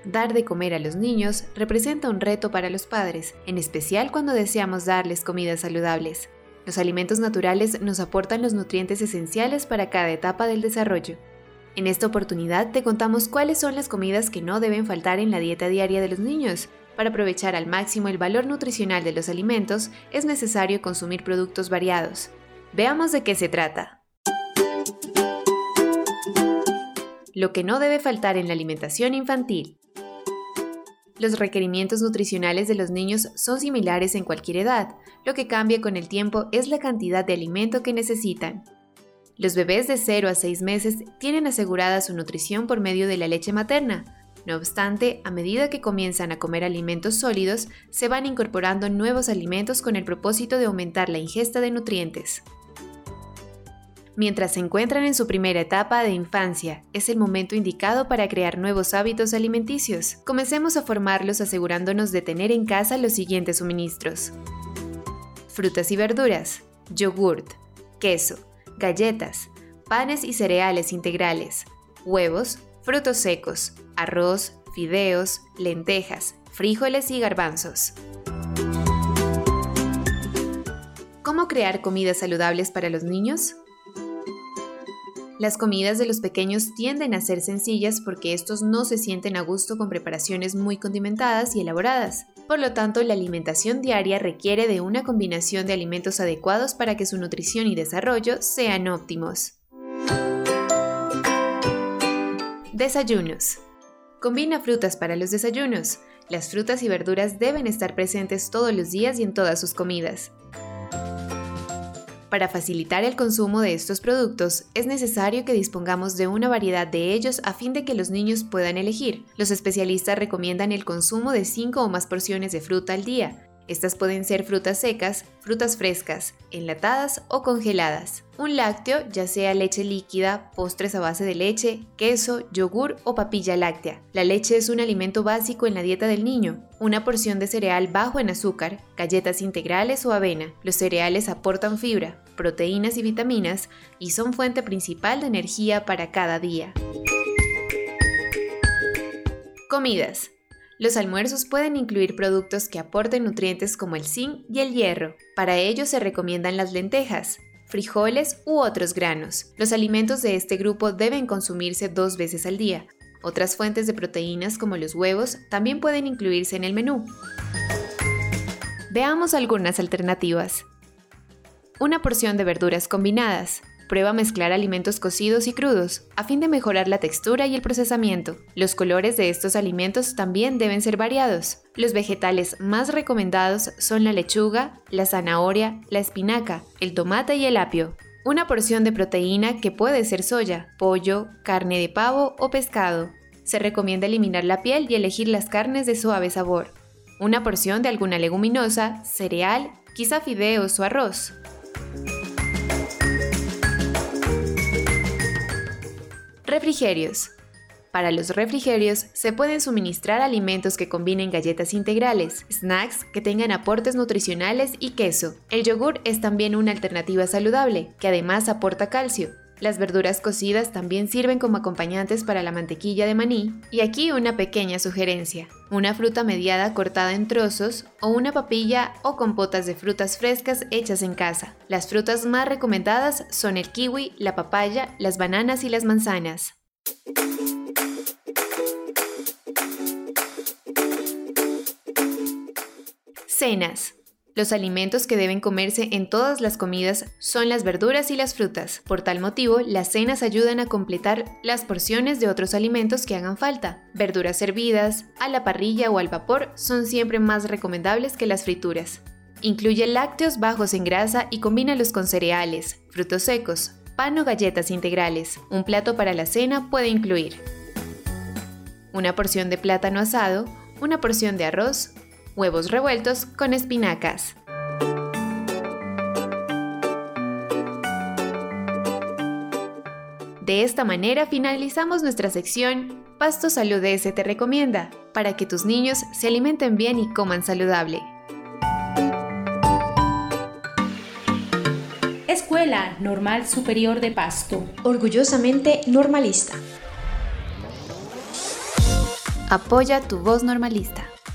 dar de comer a los niños representa un reto para los padres, en especial cuando deseamos darles comidas saludables. Los alimentos naturales nos aportan los nutrientes esenciales para cada etapa del desarrollo. En esta oportunidad te contamos cuáles son las comidas que no deben faltar en la dieta diaria de los niños. Para aprovechar al máximo el valor nutricional de los alimentos, es necesario consumir productos variados. Veamos de qué se trata. Lo que no debe faltar en la alimentación infantil. Los requerimientos nutricionales de los niños son similares en cualquier edad. Lo que cambia con el tiempo es la cantidad de alimento que necesitan. Los bebés de 0 a 6 meses tienen asegurada su nutrición por medio de la leche materna. No obstante, a medida que comienzan a comer alimentos sólidos, se van incorporando nuevos alimentos con el propósito de aumentar la ingesta de nutrientes. Mientras se encuentran en su primera etapa de infancia, es el momento indicado para crear nuevos hábitos alimenticios. Comencemos a formarlos asegurándonos de tener en casa los siguientes suministros: frutas y verduras, yogurt, queso, galletas, panes y cereales integrales, huevos, frutos secos, arroz, fideos, lentejas, frijoles y garbanzos. ¿Cómo crear comidas saludables para los niños? Las comidas de los pequeños tienden a ser sencillas porque estos no se sienten a gusto con preparaciones muy condimentadas y elaboradas. Por lo tanto, la alimentación diaria requiere de una combinación de alimentos adecuados para que su nutrición y desarrollo sean óptimos. Desayunos. Combina frutas para los desayunos. Las frutas y verduras deben estar presentes todos los días y en todas sus comidas. Para facilitar el consumo de estos productos, es necesario que dispongamos de una variedad de ellos a fin de que los niños puedan elegir. Los especialistas recomiendan el consumo de 5 o más porciones de fruta al día. Estas pueden ser frutas secas, frutas frescas, enlatadas o congeladas. Un lácteo, ya sea leche líquida, postres a base de leche, queso, yogur o papilla láctea. La leche es un alimento básico en la dieta del niño. Una porción de cereal bajo en azúcar, galletas integrales o avena. Los cereales aportan fibra, proteínas y vitaminas y son fuente principal de energía para cada día. Comidas. Los almuerzos pueden incluir productos que aporten nutrientes como el zinc y el hierro. Para ello se recomiendan las lentejas, frijoles u otros granos. Los alimentos de este grupo deben consumirse 2 veces al día. Otras fuentes de proteínas como los huevos también pueden incluirse en el menú. Veamos algunas alternativas. Una porción de verduras combinadas. Prueba mezclar alimentos cocidos y crudos, a fin de mejorar la textura y el procesamiento. Los colores de estos alimentos también deben ser variados. Los vegetales más recomendados son la lechuga, la zanahoria, la espinaca, el tomate y el apio. Una porción de proteína que puede ser soya, pollo, carne de pavo o pescado. Se recomienda eliminar la piel y elegir las carnes de suave sabor. Una porción de alguna leguminosa, cereal, quizá fideos o arroz. Refrigerios. Para los refrigerios se pueden suministrar alimentos que combinen galletas integrales, snacks que tengan aportes nutricionales y queso. El yogur es también una alternativa saludable, que además aporta calcio. Las verduras cocidas también sirven como acompañantes para la mantequilla de maní. Y aquí una pequeña sugerencia: una fruta mediada cortada en trozos o una papilla o compotas de frutas frescas hechas en casa. Las frutas más recomendadas son el kiwi, la papaya, las bananas y las manzanas. Cenas. Los alimentos que deben comerse en todas las comidas son las verduras y las frutas. Por tal motivo, las cenas ayudan a completar las porciones de otros alimentos que hagan falta. Verduras hervidas, a la parrilla o al vapor son siempre más recomendables que las frituras. Incluye lácteos bajos en grasa y combínalos con cereales, frutos secos, pan o galletas integrales. Un plato para la cena puede incluir una porción de plátano asado, una porción de arroz, huevos revueltos con espinacas. De esta manera finalizamos nuestra sección Pasto Salud S te recomienda, para que tus niños se alimenten bien y coman saludable. Escuela Normal Superior de Pasto. Orgullosamente normalista. Apoya tu voz normalista.